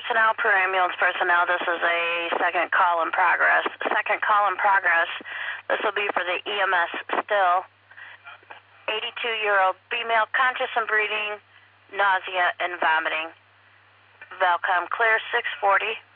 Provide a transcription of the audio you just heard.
personnel, per ambulance personnel. This is a second call in progress. Second call in progress. This will be for the EMS still. 82-year-old female, conscious and breathing, nausea and vomiting. Valcom clear 640.